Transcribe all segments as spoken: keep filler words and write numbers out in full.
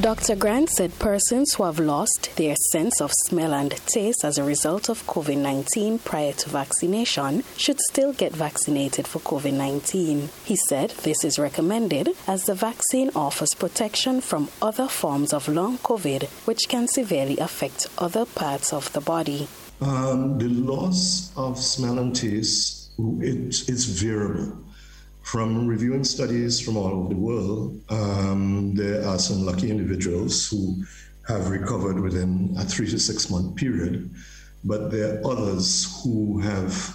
Doctor Grant said persons who have lost their sense of smell and taste as a result of COVID nineteen prior to vaccination should still get vaccinated for COVID nineteen. He said this is recommended as the vaccine offers protection from other forms of long COVID, which can severely affect other parts of the body. Um, the loss of smell and taste, it is variable. From reviewing studies from all over the world, um, there are some lucky individuals who have recovered within a three to six month period, but there are others who have,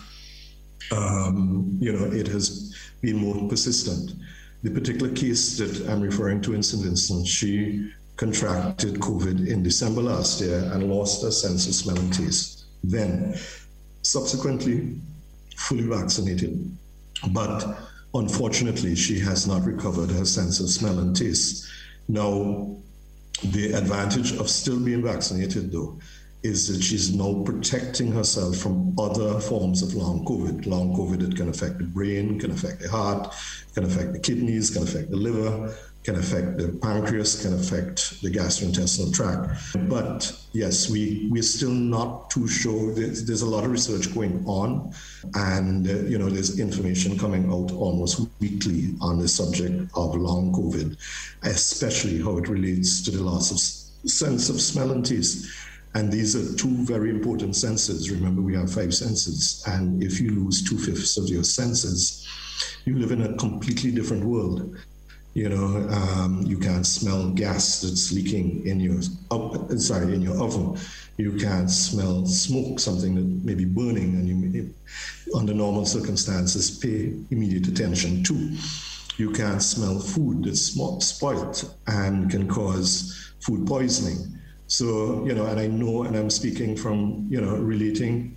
um, you know, it has been more persistent. The particular case that I'm referring to in Saint Vincent, she contracted COVID in December last year and lost her sense of smell and taste. Then, subsequently, fully vaccinated, but unfortunately, she has not recovered her sense of smell and taste. Now, the advantage of still being vaccinated, though, is that she's now protecting herself from other forms of long COVID. Long COVID, it can affect the brain, can affect the heart, can affect the kidneys, can affect the liver, can affect the pancreas, can affect the gastrointestinal tract. But yes, we, we're still not too sure. There's, there's a lot of research going on, and uh, you know, there's information coming out almost weekly on the subject of long COVID, especially how it relates to the loss of sense of smell and taste. And these are two very important senses. Remember, we have five senses, and if you lose two-fifths of your senses, you live in a completely different world. You know, um, you can't smell gas that's leaking in your, uh, sorry, in your oven. You can't smell smoke, something that may be burning, and you may, under normal circumstances, pay immediate attention to. You can't smell food that's spoiled and can cause food poisoning. So, you know, and I know, and I'm speaking from, you know, relating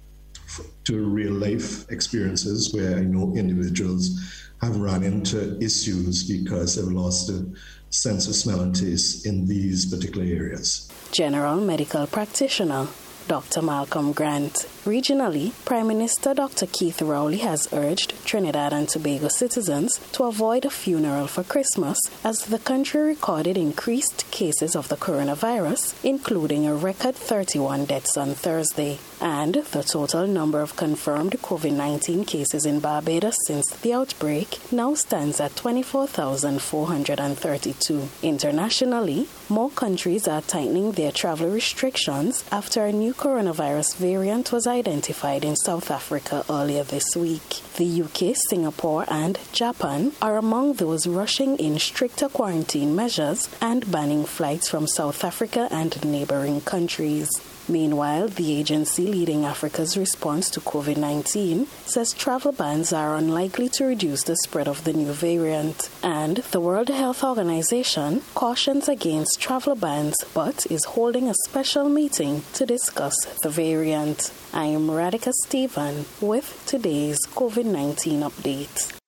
to real life experiences where I know individuals have run into issues because they've lost a sense of smell and taste in these particular areas. General Medical Practitioner Doctor Malcolm Grant. Regionally, Prime Minister Doctor Keith Rowley has urged Trinidad and Tobago citizens to avoid a funeral for Christmas as the country recorded increased cases of the coronavirus, including a record thirty-one deaths on Thursday. And the total number of confirmed COVID nineteen cases in Barbados since the outbreak now stands at twenty-four thousand four hundred thirty-two. Internationally, more countries are tightening their travel restrictions after a new coronavirus variant was identified in South Africa earlier this week. The U K, Singapore, and Japan are among those rushing in stricter quarantine measures and banning flights from South Africa and neighboring countries. Meanwhile, the agency leading Africa's response to COVID nineteen says travel bans are unlikely to reduce the spread of the new variant. And the World Health Organization cautions against travel bans but is holding a special meeting to discuss the variant. I am Radhika Stephen with today's COVID nineteen update.